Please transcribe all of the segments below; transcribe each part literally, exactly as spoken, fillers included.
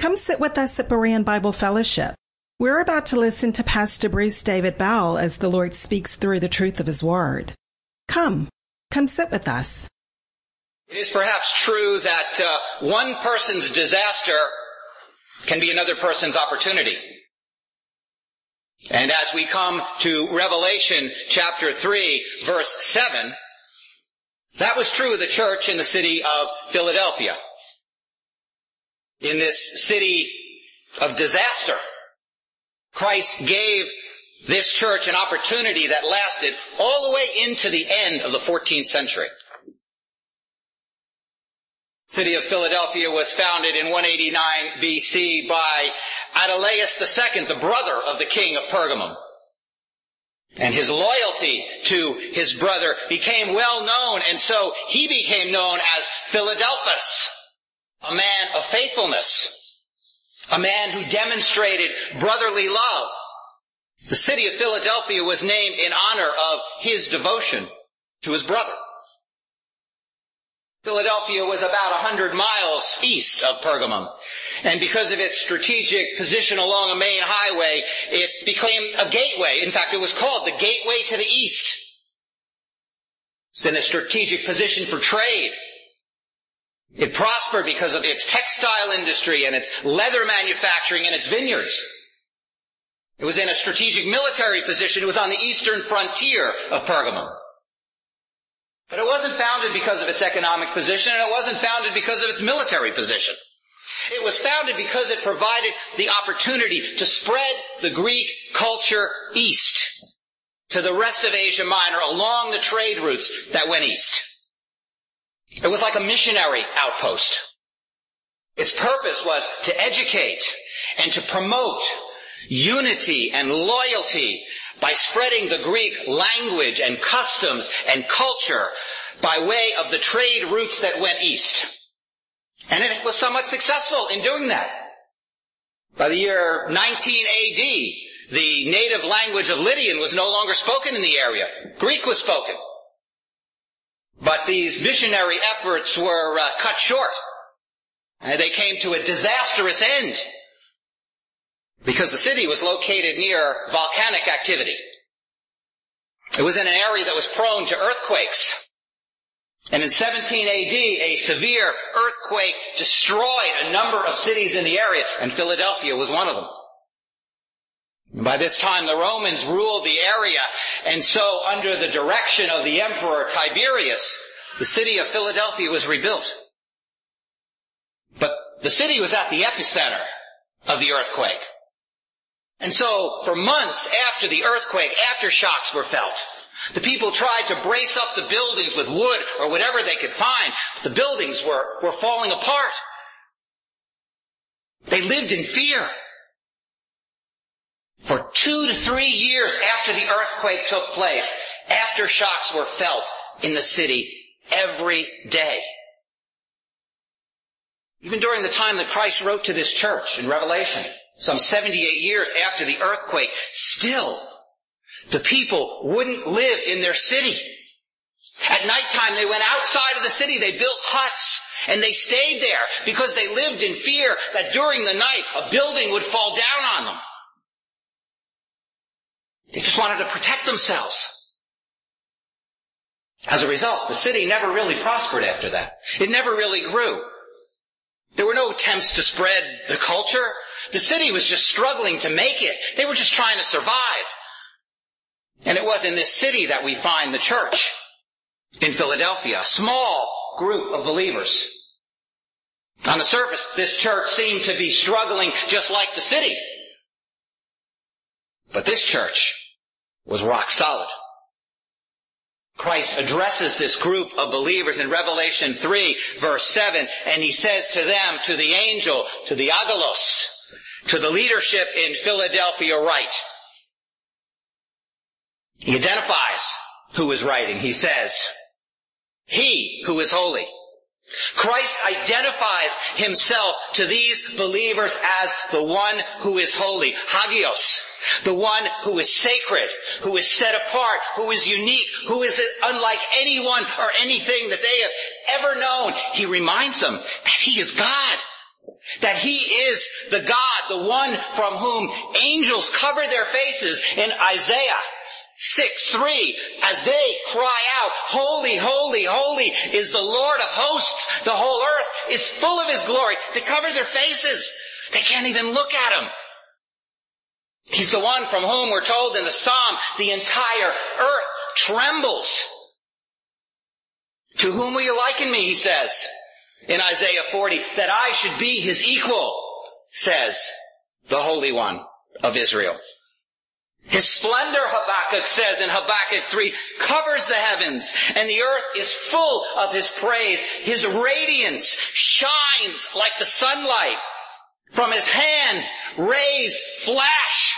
Come sit with us at Berean Bible Fellowship. We're about to listen to Pastor Bruce David Bell as the Lord speaks through the truth of his word. Come, come sit with us. It is perhaps true that uh, one person's disaster can be another person's opportunity. And as we come to Revelation chapter three, verse seven, that was true of the church in the city of Philadelphia. In this city of disaster, Christ gave this church an opportunity that lasted all the way into the end of the fourteenth century. The city of Philadelphia was founded in one eighty-nine B C by Adelaus the Second, the brother of the king of Pergamum. And his loyalty to his brother became well known, and so he became known as Philadelphus, a man of faithfulness, a man who demonstrated brotherly love. The city of Philadelphia was named in honor of his devotion to his brother. Philadelphia was about a hundred miles east of Pergamum, and because of its strategic position along a main highway, it became a gateway. In fact, it was called the Gateway to the East. It's in a strategic position for trade. It prospered because of its textile industry and its leather manufacturing and its vineyards. It was in a strategic military position. It was on the eastern frontier of Pergamum. But it wasn't founded because of its economic position, and it wasn't founded because of its military position. It was founded because it provided the opportunity to spread the Greek culture east to the rest of Asia Minor along the trade routes that went east. It was like a missionary outpost. Its purpose was to educate and to promote unity and loyalty by spreading the Greek language and customs and culture by way of the trade routes that went east. And it was somewhat successful in doing that. By the year nineteen A D, the native language of Lydian was no longer spoken in the area. Greek was spoken. But these missionary efforts were uh, cut short. And they came to a disastrous end, because the city was located near volcanic activity. It was in an area that was prone to earthquakes. And in seventeen A D, a severe earthquake destroyed a number of cities in the area, and Philadelphia was one of them. And by this time, the Romans ruled the area, and so under the direction of the Emperor Tiberius, the city of Philadelphia was rebuilt. But the city was at the epicenter of the earthquake. And so, for months after the earthquake, aftershocks were felt. The people tried to brace up the buildings with wood or whatever they could find. The buildings were, were falling apart. They lived in fear. For two to three years after the earthquake took place, aftershocks were felt in the city every day. Even during the time that Christ wrote to this church in Revelation, some seventy-eight years after the earthquake, still, the people wouldn't live in their city. At nighttime, they went outside of the city, they built huts, and they stayed there because they lived in fear that during the night, a building would fall down on them. They just wanted to protect themselves. As a result, the city never really prospered after that. It never really grew. There were no attempts to spread the culture. The city was just struggling to make it. They were just trying to survive. And it was in this city that we find the church in Philadelphia, a small group of believers. On the surface, this church seemed to be struggling just like the city. But this church was rock solid. Christ addresses this group of believers in Revelation three, verse seven, and he says to them, to the angel, to the agalos, to the leadership in Philadelphia, write. He identifies who is writing. He says, he who is holy. Christ identifies himself to these believers as the one who is holy, hagios, the one who is sacred, who is set apart, who is unique, who is unlike anyone or anything that they have ever known. He reminds them that he is God, that he is the God, the one from whom angels cover their faces in Isaiah six three, as they cry out, holy, holy, holy is the Lord of hosts. The whole earth is full of his glory. They cover their faces. They can't even look at him. He's the one from whom we're told in the Psalm, the entire earth trembles. To whom will you liken me, he says in Isaiah forty, that I should be his equal, says the Holy One of Israel. His splendor, Habakkuk says in Habakkuk three, covers the heavens, and the earth is full of his praise. His radiance shines like the sunlight. From his hand, rays flash.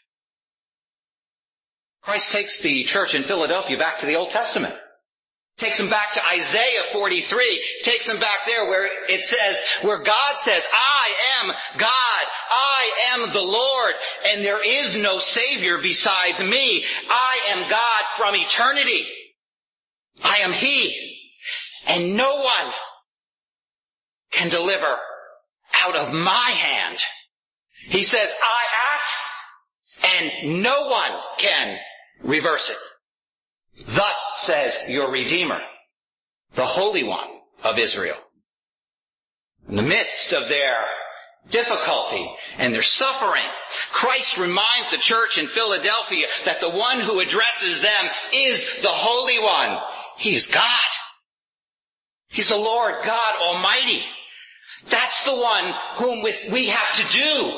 Christ takes the church in Philadelphia back to the Old Testament. Takes them back to Isaiah forty-three. Takes them back there where it says, where God says, I am God. I am the Lord, and there is no Savior besides me. I am God from eternity. I am He, and no one can deliver out of my hand. He says, I act, and no one can reverse it. Thus says your Redeemer, the Holy One of Israel. In the midst of their difficulty and their suffering, Christ reminds the church in Philadelphia that the one who addresses them is the Holy One. He is God. He's the Lord God Almighty. That's the one whom we have to do.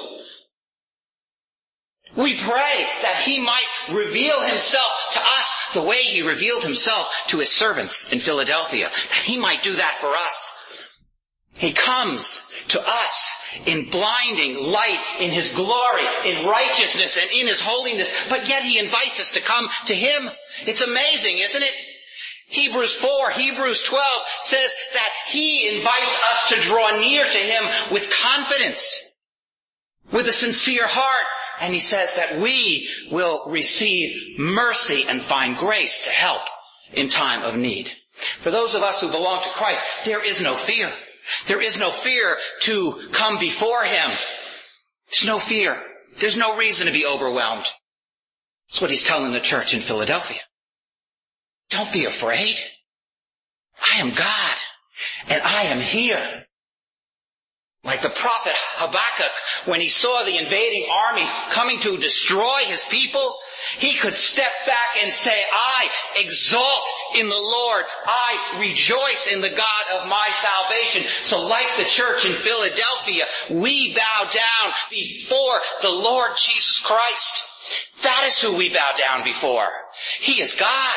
We pray that he might reveal himself to us the way he revealed himself to his servants in Philadelphia, that he might do that for us. He comes to us in blinding light, in his glory, in righteousness, and in his holiness, but yet he invites us to come to him. It's amazing, isn't it? Hebrews four, Hebrews twelve says that he invites us to draw near to him with confidence, with a sincere heart. And he says that we will receive mercy and find grace to help in time of need. For those of us who belong to Christ, there is no fear. There is no fear to come before him. There's no fear. There's no reason to be overwhelmed. That's what he's telling the church in Philadelphia. Don't be afraid. I am God, and I am here. Like the prophet Habakkuk, when he saw the invading armies coming to destroy his people, he could step back and say, I exalt in the Lord. I rejoice in the God of my salvation. So like the church in Philadelphia, we bow down before the Lord Jesus Christ. That is who we bow down before. He is God.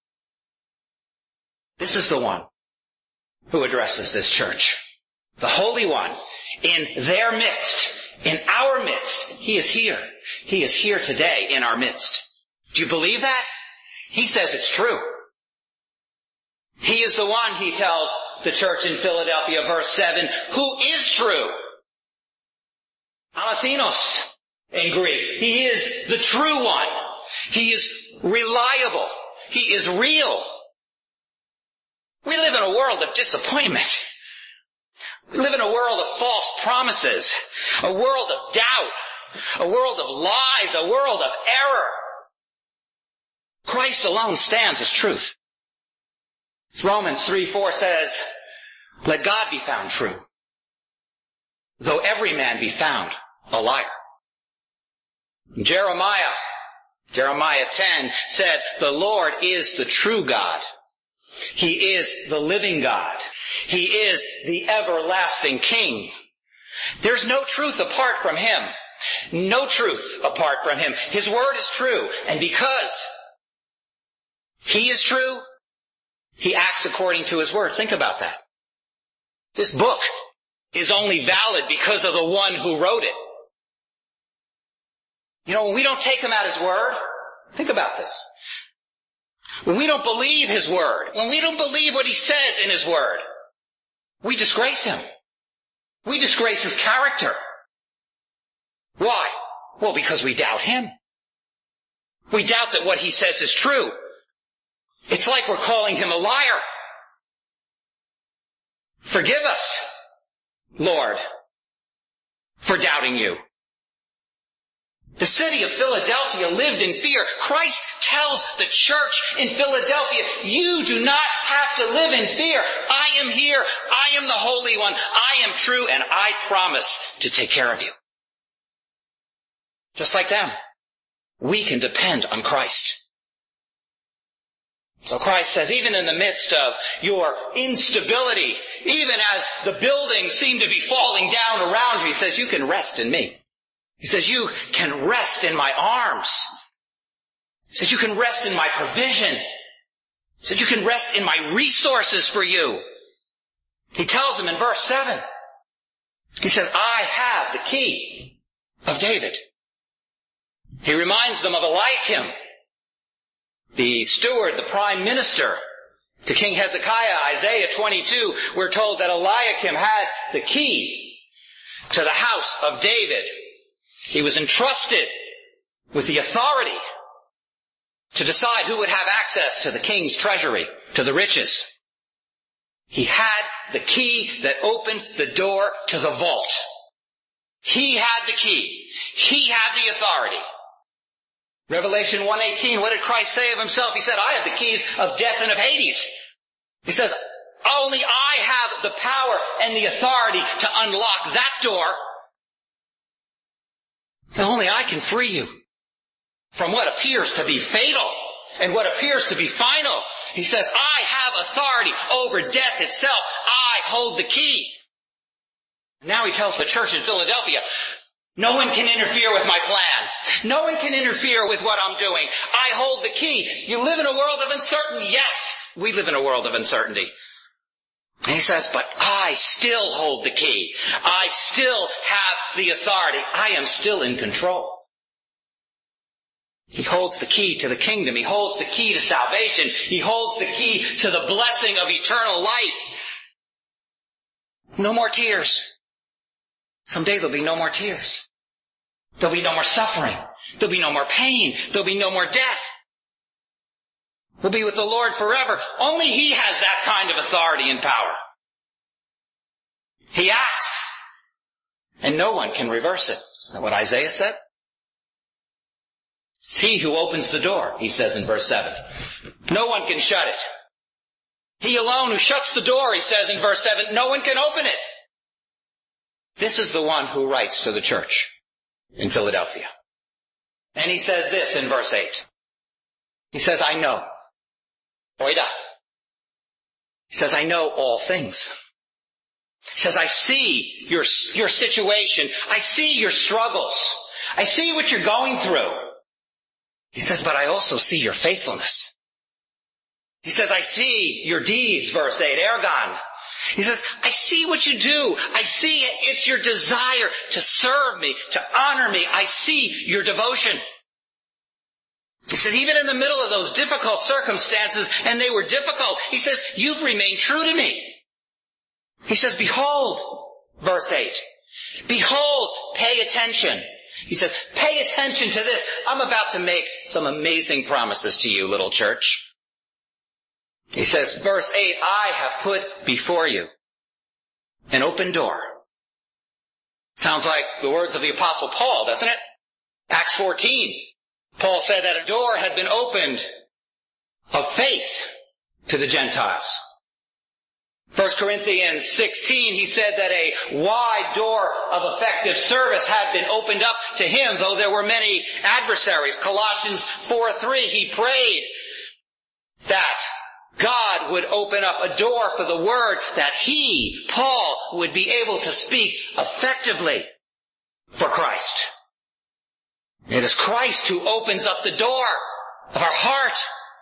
This is the one who addresses this church. The Holy One. In their midst, in our midst, he is here. He is here today in our midst. Do you believe that? He says it's true. He is the one, he tells the church in Philadelphia, verse seven, who is true. Alethinos in Greek. He is the true one. He is reliable. He is real. We live in a world of disappointment. We live in a world of false promises, a world of doubt, a world of lies, a world of error. Christ alone stands as truth. Romans three four says, let God be found true, though every man be found a liar. Jeremiah, Jeremiah ten said, the Lord is the true God. He is the living God. He is the everlasting King. There's no truth apart from him. No truth apart from him. His word is true. And because he is true, he acts according to his word. Think about that. This book is only valid because of the one who wrote it. You know, when we don't take him at his word, think about this. When we don't believe his word, when we don't believe what he says in his word, we disgrace him. We disgrace his character. Why? Well, because we doubt him. We doubt that what he says is true. It's like we're calling him a liar. Forgive us, Lord. for doubting you. The city of Philadelphia lived in fear. Christ tells the church in Philadelphia, you do not have to live in fear. I am here. I am the Holy One. I am true, and I promise to take care of you. Just like them, we can depend on Christ. So Christ says, even in the midst of your instability, even as the buildings seem to be falling down around you, he says, you can rest in me. He says, you can rest in my arms. He says, you can rest in my provision. He says, you can rest in my resources for you. He tells them in verse seven, he says, I have the key of David. He reminds them of Eliakim, the steward, the prime minister to King Hezekiah. Isaiah twenty-two, we're told that Eliakim had the key to the house of David. He was entrusted with the authority to decide who would have access to the king's treasury, to the riches. He had the key that opened the door to the vault. He had the key. He had the authority. Revelation one eighteen, what did Christ say of himself? He said, I have the keys of death and of Hades. He says, only I have the power and the authority to unlock that door. So only I can free you from what appears to be fatal and what appears to be final. He says, I have authority over death itself. I hold the key. Now he tells the church in Philadelphia, no one can interfere with my plan. No one can interfere with what I'm doing. I hold the key. You live in a world of uncertainty. Yes, we live in a world of uncertainty. And he says, but I still hold the key. I still have the authority. I am still in control. He holds the key to the kingdom. He holds the key to salvation. He holds the key to the blessing of eternal life. No more tears. Someday there'll be no more tears. There'll be no more suffering. There'll be no more pain. There'll be no more death. We'll be with the Lord forever. Only He has that kind of authority and power. He acts, and no one can reverse it. Isn't that what Isaiah said? It's He who opens the door, he says in verse seven. No one can shut it. He alone who shuts the door, he says in verse seven, no one can open it. This is the one who writes to the church in Philadelphia. And he says this in verse eight. He says, I know. Oida. He says, I know all things. He says, I see your, your situation. I see your struggles. I see what you're going through. He says, but I also see your faithfulness. He says, I see your deeds, verse eight, ergon. He says, I see what you do. I see it. It's your desire to serve me, to honor me. I see your devotion. He said, even in the middle of those difficult circumstances, and they were difficult, he says, you've remained true to me. He says, behold, verse eight, behold, pay attention. He says, pay attention to this. I'm about to make some amazing promises to you, little church. He says, verse eight, I have put before you an open door. Sounds like the words of the Apostle Paul, doesn't it? Acts fourteen. Paul said that a door had been opened of faith to the Gentiles. First Corinthians sixteen, he said that a wide door of effective service had been opened up to him, though there were many adversaries. Colossians four three, he prayed that God would open up a door for the word, that he, Paul, would be able to speak effectively for Christ. It is Christ who opens up the door of our heart.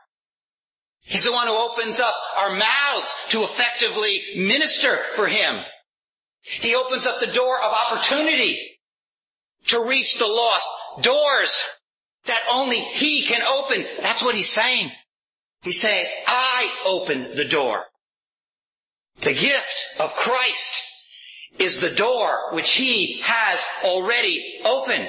He's the one who opens up our mouths to effectively minister for Him. He opens up the door of opportunity to reach the lost. Doors that only He can open. That's what He's saying. He says, I open the door. The gift of Christ is the door which He has already opened.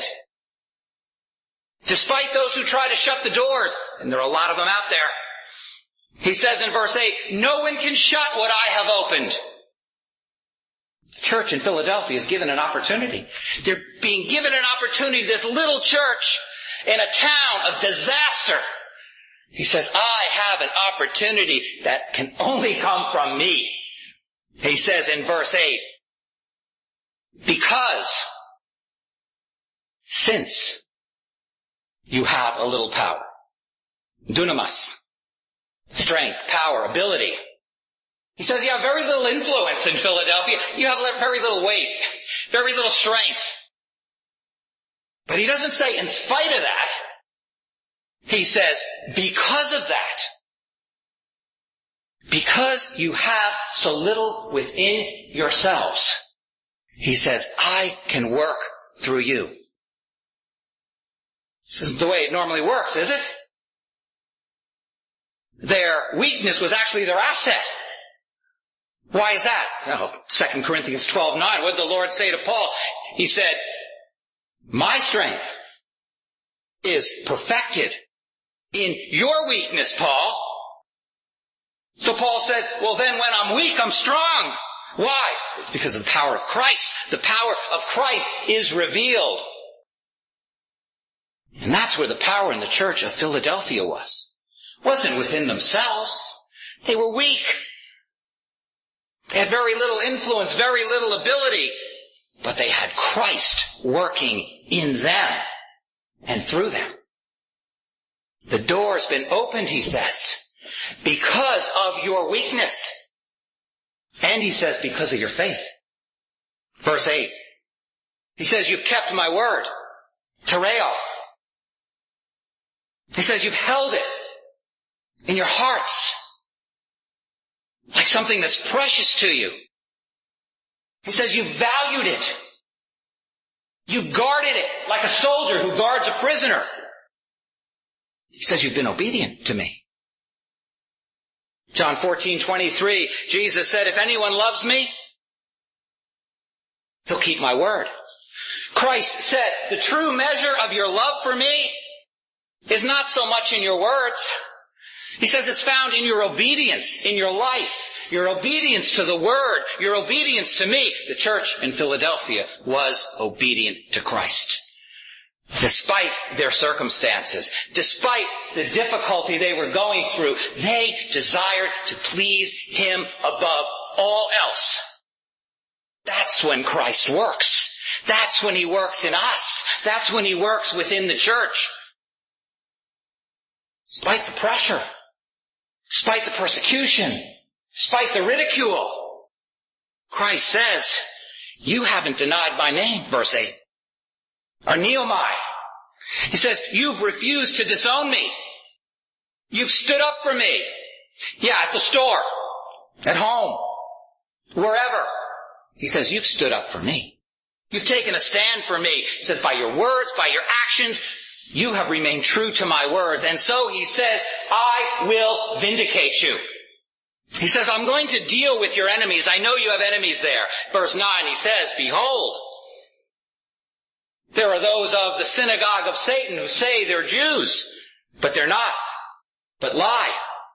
Despite those who try to shut the doors, and there are a lot of them out there, he says in verse eight, no one can shut what I have opened. The church in Philadelphia is given an opportunity. They're being given an opportunity, this little church in a town of disaster. He says, I have an opportunity that can only come from me. He says in verse eight, because, since you have a little power, dunamis, strength, power, ability. He says you have very little influence in Philadelphia. You have very little weight, very little strength. But he doesn't say in spite of that. He says because of that, because you have so little within yourselves, he says, I can work through you. This isn't the way it normally works, is it? Their weakness was actually their asset. Why is that? Well, Second Corinthians twelve nine, what did the Lord say to Paul? He said, my strength is perfected in your weakness, Paul. So Paul said, well then when I'm weak, I'm strong. Why? It's because of the power of Christ. The power of Christ is revealed. And that's where the power in the church of Philadelphia was. It wasn't within themselves. They were weak. They had very little influence, very little ability. But they had Christ working in them and through them. The door's been opened, he says, because of your weakness. And he says, because of your faith. Verse eight. He says, you've kept my word. Tereo. He says, you've held it in your hearts like something that's precious to you. He says, you've valued it. You've guarded it like a soldier who guards a prisoner. He says, you've been obedient to me. John fourteen twenty-three, Jesus said, if anyone loves me, he'll keep my word. Christ said, the true measure of your love for me is not so much in your words. He says it's found in your obedience, in your life, your obedience to the word, your obedience to me. The church in Philadelphia was obedient to Christ. Despite their circumstances, despite the difficulty they were going through, they desired to please him above all else. That's when Christ works. That's when he works in us. That's when he works within the church. Despite the pressure, despite the persecution, despite the ridicule, Christ says, you haven't denied my name, verse eight. Or neomai. He says, you've refused to disown me. You've stood up for me. Yeah, at the store, at home, wherever. He says, you've stood up for me. You've taken a stand for me. He says, by your words, by your actions, you have remained true to my words. And so he says, I will vindicate you. He says, I'm going to deal with your enemies. I know you have enemies there. Verse nine, he says, behold, there are those of the synagogue of Satan who say they're Jews, but they're not, but lie.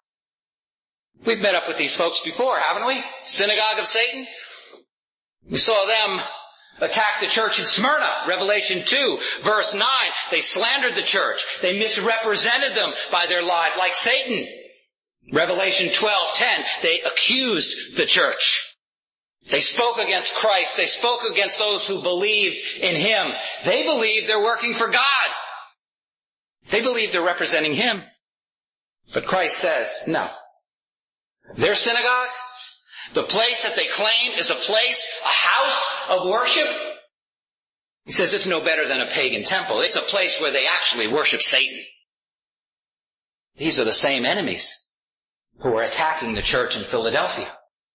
We've met up with these folks before, haven't we? Synagogue of Satan. We saw them attack the church in Smyrna, Revelation two, verse nine. They slandered the church. They misrepresented them by their lies, like Satan. Revelation twelve ten, they accused the church. They spoke against Christ. They spoke against those who believed in him. They believe they're working for God. They believe they're representing him. But Christ says, no. Their synagogue, the place that they claim is a place, a house of worship, he says it's no better than a pagan temple. It's a place where they actually worship Satan. These are the same enemies who are attacking the church in Philadelphia.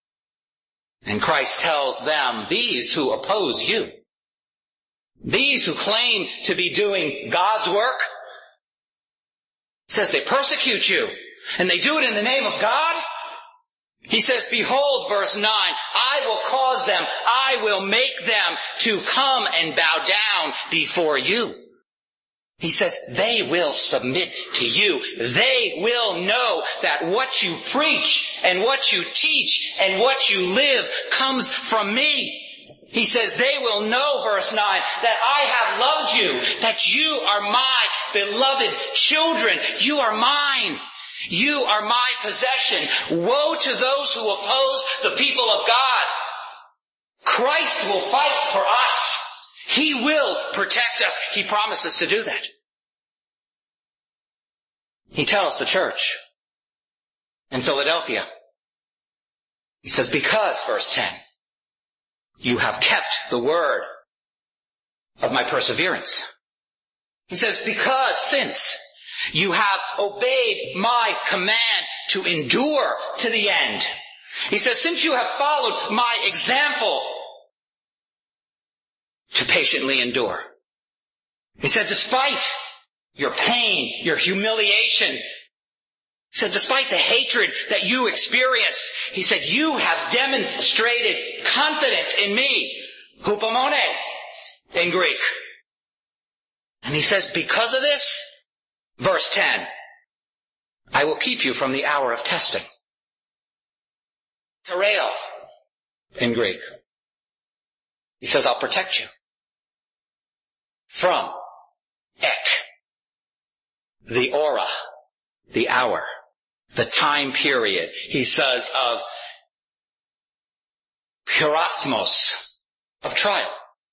And Christ tells them, these who oppose you, these who claim to be doing God's work, says they persecute you, and they do it in the name of God. He says, behold, verse nine, I will cause them, I will make them to come and bow down before you. He says, they will submit to you. They will know that what you preach and what you teach and what you live comes from me. He says, they will know, verse nine, that I have loved you, that you are my beloved children. You are mine. You are my possession. Woe to those who oppose the people of God. Christ will fight for us. He will protect us. He promises to do that. He tells the church in Philadelphia, he says, because, verse ten, you have kept the word of my perseverance. He says, because since you have obeyed my command to endure to the end. He says, since you have followed my example to patiently endure. He said, despite your pain, your humiliation, he said, despite the hatred that you experience, he said, you have demonstrated confidence in me, hupomone in Greek. And he says, because of this, verse ten, I will keep you from the hour of testing. Tereo in Greek. He says, I'll protect you from ek, the aura, the hour, the time period, he says, of pyrosmos, of trial.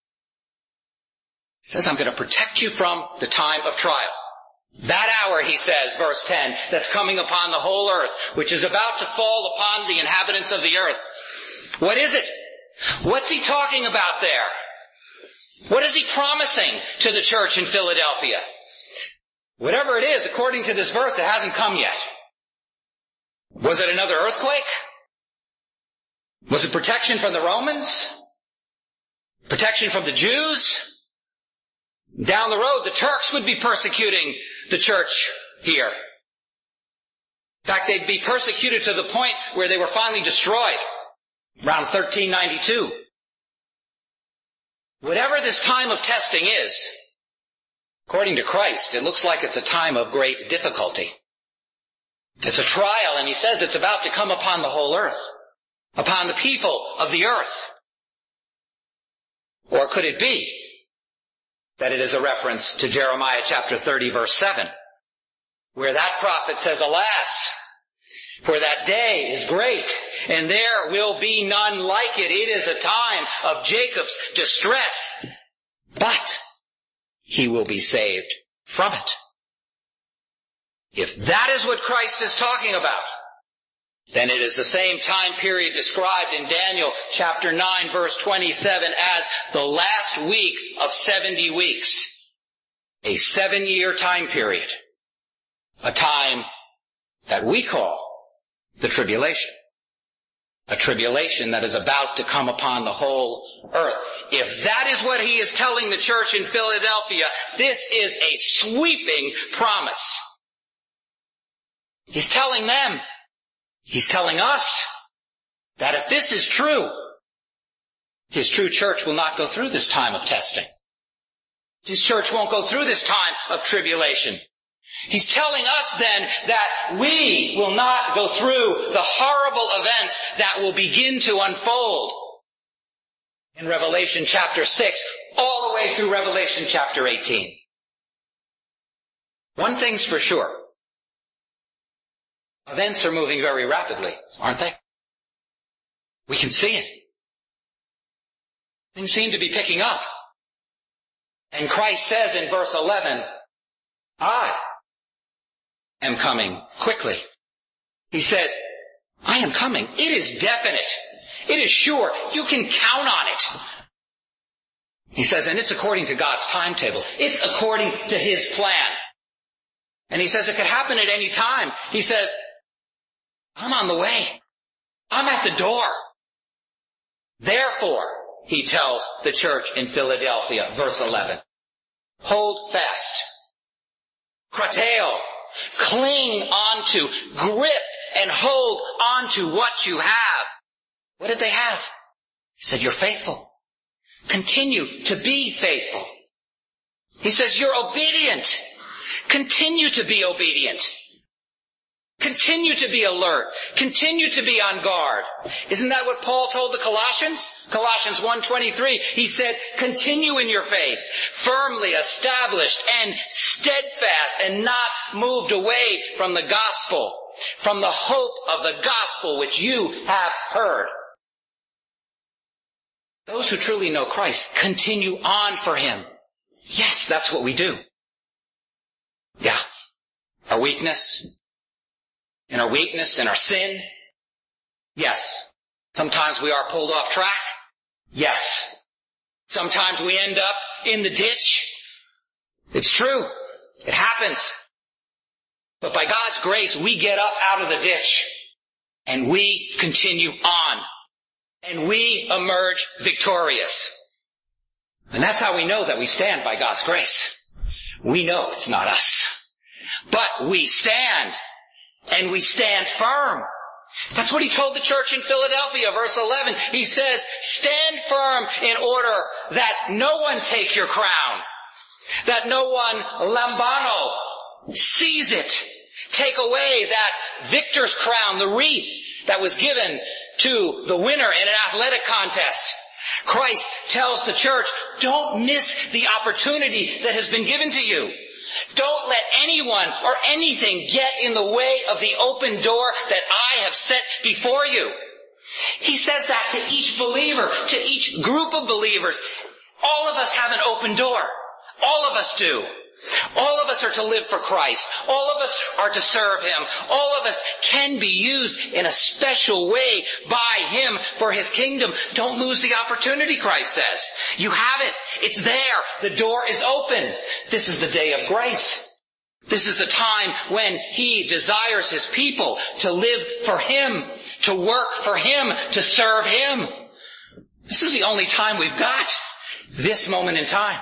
He says, I'm going to protect you from the time of trial. That hour, he says, verse ten, that's coming upon the whole earth, which is about to fall upon the inhabitants of the earth. What is it? What's he talking about there? What is he promising to the church in Philadelphia? Whatever it is, according to this verse, it hasn't come yet. Was it another earthquake? Was it protection from the Romans? Protection from the Jews? Down the road, the Turks would be persecuting the church here. In fact, they'd be persecuted to the point where they were finally destroyed around thirteen ninety-two. Whatever this time of testing is, according to Christ, it looks like it's a time of great difficulty. It's a trial, and he says it's about to come upon the whole earth, upon the people of the earth. Or could it be that it is a reference to Jeremiah chapter thirty, verse seven, where that prophet says, alas, for that day is great, and there will be none like it. It is a time of Jacob's distress, but he will be saved from it. If that is what Christ is talking about, then it is the same time period described in Daniel chapter nine, verse twenty-seven as the last week of seventy weeks. A seven-year time period. A time that we call the tribulation. A tribulation that is about to come upon the whole earth. If that is what he is telling the church in Philadelphia, this is a sweeping promise. He's telling them, he's telling us, that if this is true, his true church will not go through this time of testing. His church won't go through this time of tribulation. He's telling us then that we will not go through the horrible events that will begin to unfold in Revelation chapter six, all the way through Revelation chapter eighteen. One thing's for sure. Events are moving very rapidly, aren't they? We can see it. Things seem to be picking up. And Christ says in verse eleven, I am coming quickly. He says, I am coming. It is definite. It is sure. You can count on it. He says, and it's according to God's timetable. It's according to his plan. And he says it could happen at any time. He says, I'm on the way. I'm at the door. Therefore, he tells the church in Philadelphia, verse eleven, hold fast. Krateo, cling onto, grip and hold onto what you have. What did they have? He said, you're faithful. Continue to be faithful. He says, you're obedient. Continue to be obedient. Continue to be alert. Continue to be on guard. Isn't that what Paul told the Colossians? Colossians one twenty-three, he said, continue in your faith, firmly established and steadfast and not moved away from the gospel, from the hope of the gospel which you have heard. Those who truly know Christ continue on for him. Yes, that's what we do. Yeah. Our weakness, in our weakness, in our sin. Yes. Sometimes we are pulled off track. Yes. Sometimes we end up in the ditch. It's true. It happens. But by God's grace, we get up out of the ditch and we continue on and we emerge victorious. And that's how we know that we stand by God's grace. We know it's not us, but we stand. And we stand firm. That's what he told the church in Philadelphia, verse eleven. He says, stand firm in order that no one take your crown, that no one lambano seize it, take away that victor's crown, the wreath that was given to the winner in an athletic contest. Christ tells the church, don't miss the opportunity that has been given to you. Don't let anyone or anything get in the way of the open door that I have set before you. He says that to each believer, to each group of believers. All of us have an open door. All of us do. All of us are to live for Christ. All of us are to serve him. All of us can be used in a special way by him for his kingdom. Don't lose the opportunity, Christ says. You have it. It's there. The door is open. This is the day of grace. This is the time when he desires his people to live for him, to work for him, to serve him. This is the only time we've got. This moment in time.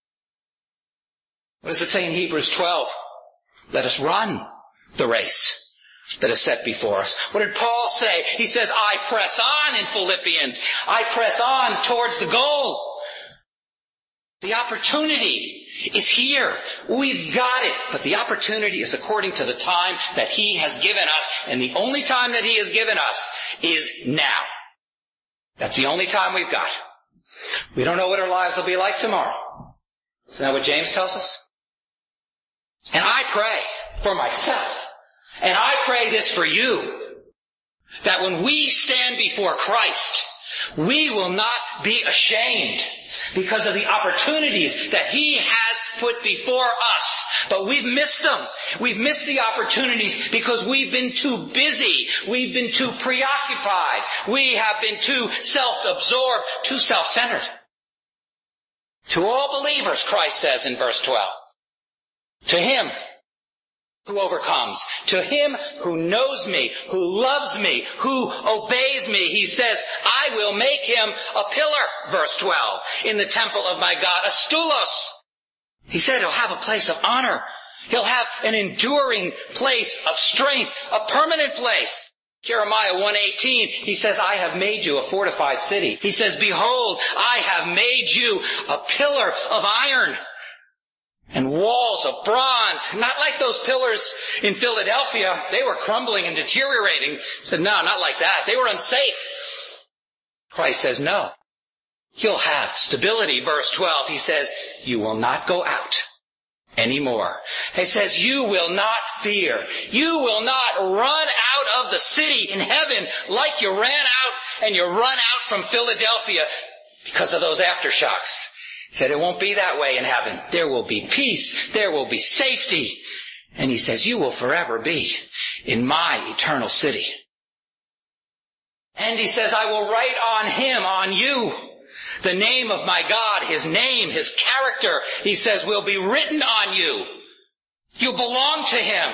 What does it say in Hebrews twelve? Let us run the race that is set before us. What did Paul say? He says, I press on in Philippians. I press on towards the goal. The opportunity is here. We've got it. But the opportunity is according to the time that he has given us. And the only time that he has given us is now. That's the only time we've got. We don't know what our lives will be like tomorrow. Isn't that what James tells us? And I pray for myself, and I pray this for you, that when we stand before Christ, we will not be ashamed because of the opportunities that he has put before us. But we've missed them. We've missed the opportunities because we've been too busy. We've been too preoccupied. We have been too self-absorbed, too self-centered. To all believers, Christ says in verse twelve, to him who overcomes, to him who knows me, who loves me, who obeys me, he says, I will make him a pillar, verse twelve, in the temple of my God, a stulos. He said he'll have a place of honor. He'll have an enduring place of strength, a permanent place. Jeremiah one eighteen, he says, I have made you a fortified city. He says, behold, I have made you a pillar of iron and walls of bronze. Not like those pillars in Philadelphia. They were crumbling and deteriorating. He said, no, not like that. They were unsafe. Christ says, no. You'll have stability. Verse twelve, he says, you will not go out anymore. He says, you will not fear. You will not run out of the city in heaven like you ran out and you run out from Philadelphia because of those aftershocks. He said, it won't be that way in heaven. There will be peace. There will be safety. And he says, you will forever be in my eternal city. And he says, I will write on him, on you, the name of my God, his name, his character, he says, will be written on you. You belong to him.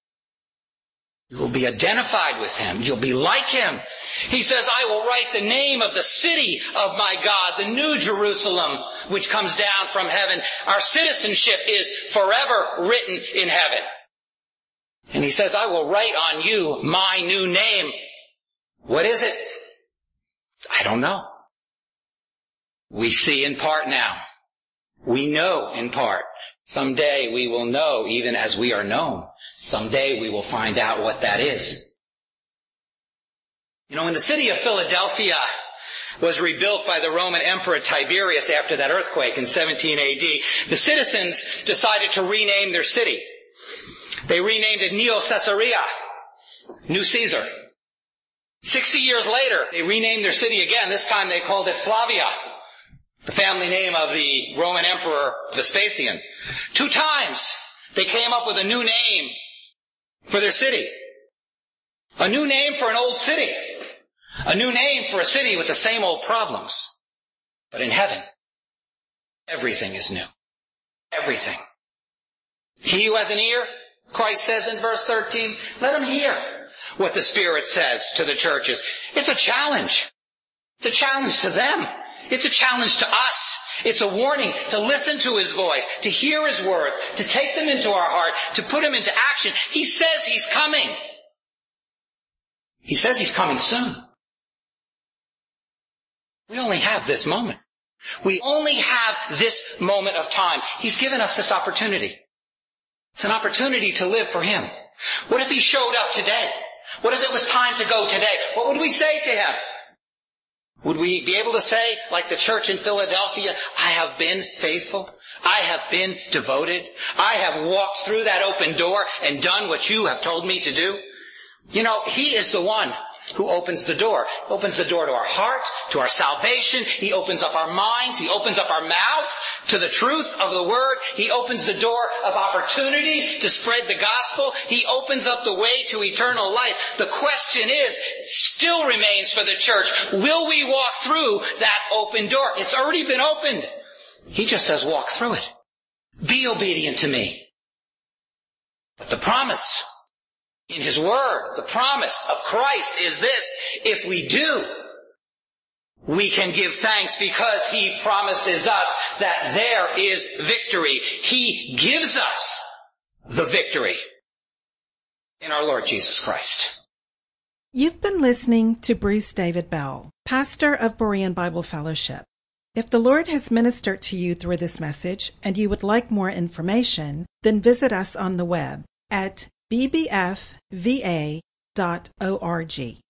You will be identified with him. You'll be like him. He says, I will write the name of the city of my God, the new Jerusalem, which comes down from heaven. Our citizenship is forever written in heaven. And he says, I will write on you my new name. What is it? I don't know. We see in part now. We know in part. Someday we will know even as we are known. Someday we will find out what that is. You know, when the city of Philadelphia was rebuilt by the Roman Emperor Tiberius after that earthquake in seventeen A D, the citizens decided to rename their city. They renamed it Neo Caesarea, New Caesar. Sixty years later, they renamed their city again. This time they called it Flavia, the family name of the Roman Emperor Vespasian. Two times they came up with a new name for their city. A new name for an old city. A new name for a city with the same old problems. But in heaven, everything is new. Everything. He who has an ear, Christ says in verse thirteen, let him hear what the Spirit says to the churches. It's a challenge. It's a challenge to them. It's a challenge to us. It's a warning to listen to His voice, to hear His words, to take them into our heart, to put them into action. He says He's coming. He says He's coming soon. We only have this moment. We only have this moment of time. He's given us this opportunity. It's an opportunity to live for Him. What if He showed up today? What if it was time to go today? What would we say to Him? Would we be able to say, like the church in Philadelphia, I have been faithful. I have been devoted. I have walked through that open door and done what you have told me to do. You know, He is the one who opens the door. He opens the door to our heart, to our salvation. He opens up our minds. He opens up our mouths to the truth of the Word. He opens the door of opportunity to spread the gospel. He opens up the way to eternal life. The question is, still remains for the church, will we walk through that open door? It's already been opened. He just says, walk through it. Be obedient to me. But the promise in His Word, the promise of Christ is this: if we do, we can give thanks because He promises us that there is victory. He gives us the victory in our Lord Jesus Christ. You've been listening to Bruce David Bell, pastor of Berean Bible Fellowship. If the Lord has ministered to you through this message and you would like more information, then visit us on the web at b b f v a dot org.